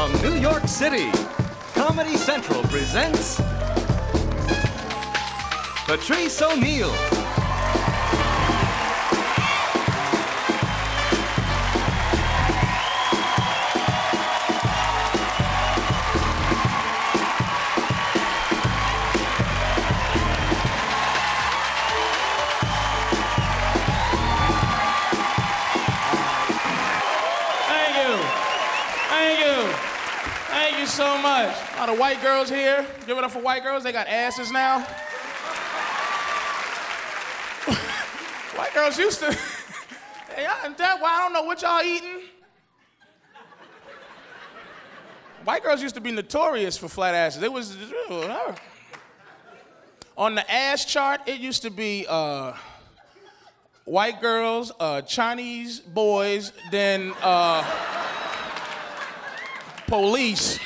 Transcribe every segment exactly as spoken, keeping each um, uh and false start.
From New York City, Comedy Central presents Patrice O'Neal. So much. A lot of white girls here. Give it up for white girls. They got asses now. White girls used to. Hey, I, that why I don't know what y'all eating. White girls used to be notorious for flat asses. It was on the ass chart. It used to be uh, white girls, uh, Chinese boys, then uh, police.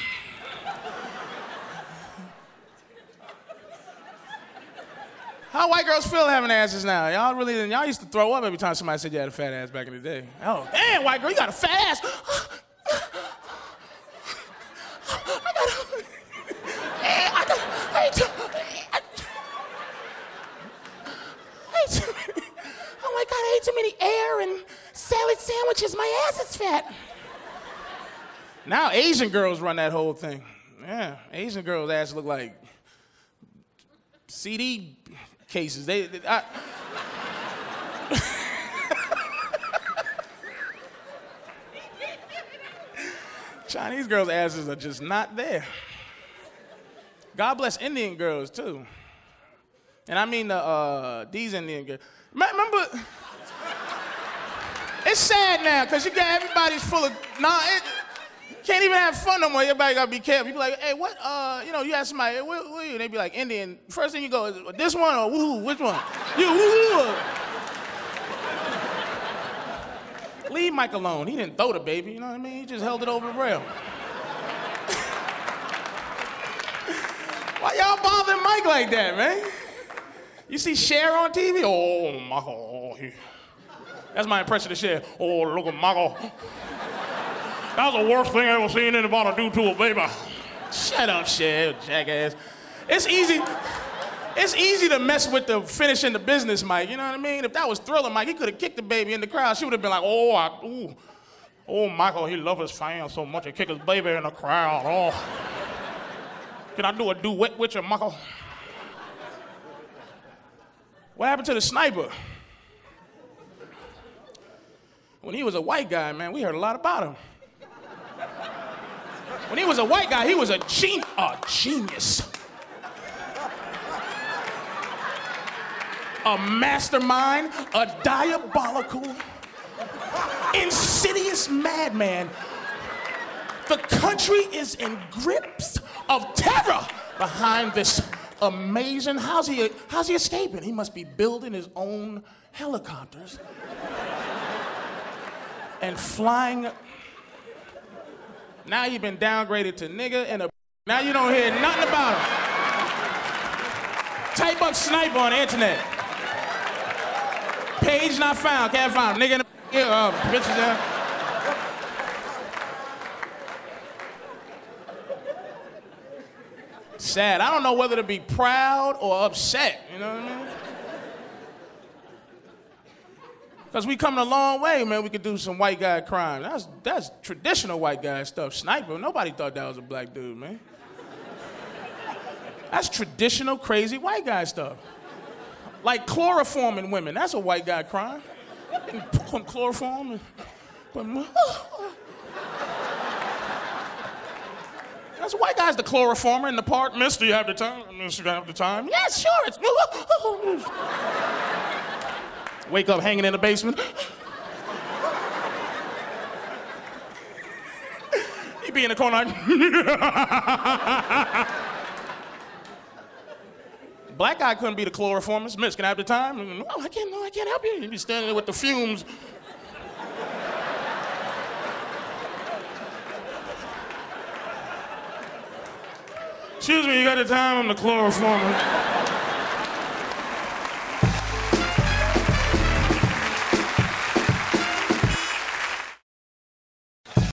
How white girls feel having asses now? Y'all really, y'all used to throw up every time somebody said you had a fat ass back in the day. Oh, damn, white girl, you got a fat ass. I got a, I got, I ate too, I, I ate too many, oh my God, I ate too many air and salad sandwiches. My ass is fat. Now Asian girls run that whole thing. Yeah, Asian girls' asses look like C D cases. They, they I... Chinese girls' asses are just not there. God bless Indian girls too. And I mean the uh, these Indian girls. Remember, it's sad now because you got everybody's full of nah. It, Can't even have fun no more. Everybody gotta be careful. You be like, hey, what, uh, you know, you ask somebody, hey, where, where you? They be like, Indian. First thing you go is, this one or woo, which one? You, woo, woo. Leave Mike alone. He didn't throw the baby, you know what I mean? He just held it over the rail. Why y'all bothering Mike like that, man? You see Cher on T V? Oh, Michael. Oh, that's my impression of Cher. Oh, look at Michael. That was the worst thing I ever seen anybody do to a baby. Shut up, Cher, jackass. It's easy. It's easy to mess with the finishing the business, Mike. You know what I mean? If that was Thriller, Mike, he could have kicked the baby in the crowd. She would have been like, oh, I, ooh, oh, Michael, he loves his fans so much he kicked his baby in the crowd. Oh, can I do a duet with you, Michael? What happened to the sniper? When he was a white guy, man, we heard a lot about him. When he was a white guy, he was a, gen- a genius. A mastermind, a diabolical, insidious madman. The country is in grips of terror behind this amazing, how's he, how's he escaping? He must be building his own helicopters and flying. Now you've been downgraded to nigga and a. Now you don't hear nothing about him. Type up sniper on the internet. Page not found, can't find him. Nigga and a uh, bitches there. Sad. I don't know whether to be proud or upset, you know what I mean? Because we coming a long way, man. We could do some white guy crime. That's that's traditional white guy stuff. Sniper, nobody thought that was a black dude, man. That's traditional crazy white guy stuff. Like chloroforming women, that's a white guy crime. And put chloroform and put them, that's white guys, the chloroformer in the park. Mister, you have the time? Mister, you have the time? Yes, sure, it's... Wake up hanging in the basement. He be in the corner. Black guy couldn't be the chloroformist. Miss, can I have the time? No, I can't, no, I can't help you. He'd be standing there with the fumes. Excuse me, you got the time? I'm the chloroformist.